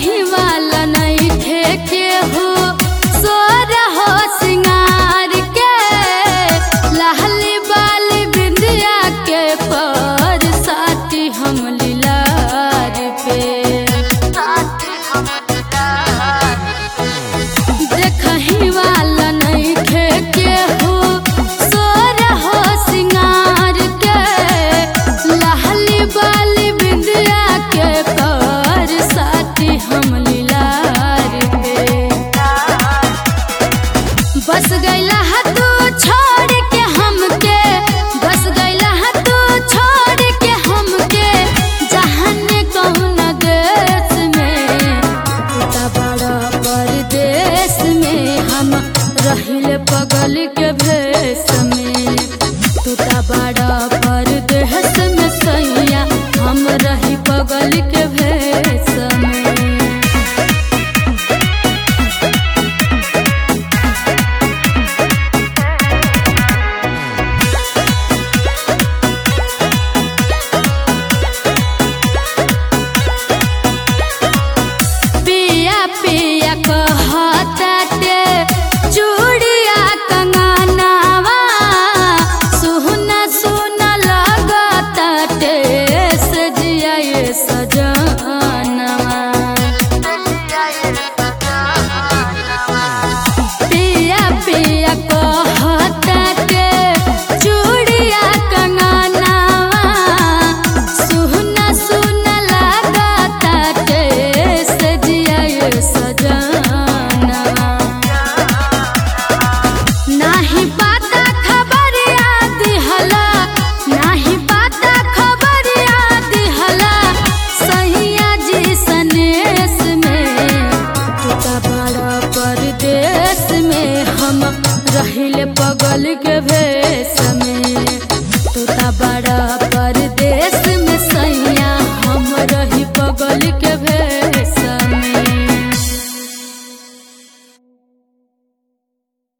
कहीं वाला नहीं ठेके हो सोर हो सिंगार के लाली बाली बिंदिया के पर साथी हम लीलार पे देखही वाला नहीं ठेके हो सोर हो सिंगार के लाली बाली बिंदिया के पर साथी हम लीलार पे बस गईला तू छोड़ के हमके बस गईला तू छोड़ के हमके जहान कौन देश में तू बड़ा परदेश में हम रहिल पगल के भेष में तू बड़ा परदेश में सैया हम रही पगल के भेष में। पिया पिया कहताटे चूड़िया कंगनवा सुना सुना लगताटे सजिया ये सजनवा पिया पिया कहताटे चूड़िया कंगनवा सुना सुना लगताटे सजिया ये सजनवा नाही पाता खबर याद हला नाही पाता खबर याद हला सैया जी सनेस में तू बड़ा परदेश में हम रहिल पगल के भेष